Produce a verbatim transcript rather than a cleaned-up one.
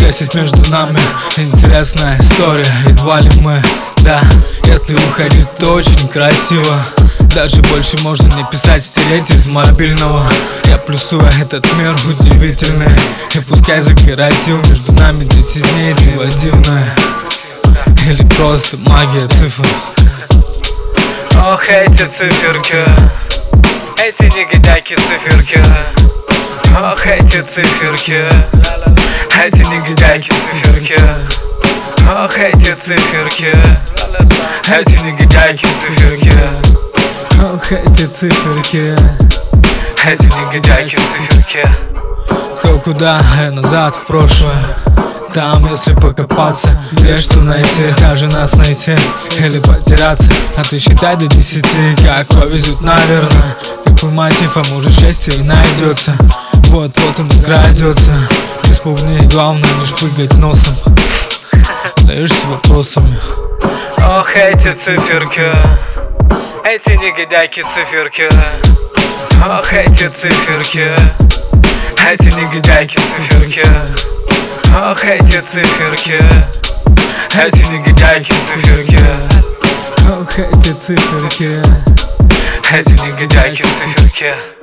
десять между нами. Интересная история, едва ли мы, да. Если уходить, то очень красиво. Даже больше можно не писать, стереть из мобильного. Я плюсую этот мир удивительный. И пускай за карантин между нами десять дней диво дивное. Или просто магия цифр. Ох, эти циферки, эти негодяйки циферки. Ох, эти циферки, эти негодяйки циферки. Ох, эти циферки, эти негодяйки циферки. Ох, эти циферки, эти негодяйки циферки. кто куда, я назад в прошлое. Там, если покопаться, есть что найти. Даже нас найти или потеряться. А ты считай до десяти, как повезет, наверное. Какой мотив, а может счастье и найдется. Вот-вот он крадется. Без бубней, главное не шпыгать носом. Задаешься вопросами. Ох, эти циферки, эти негодяйки циферки. Ох, эти циферки, эти негодяйки циферки. Ох, эти циферки, эти негодяйки циферки. Ох, эти циферки, эти негодяйки циферки.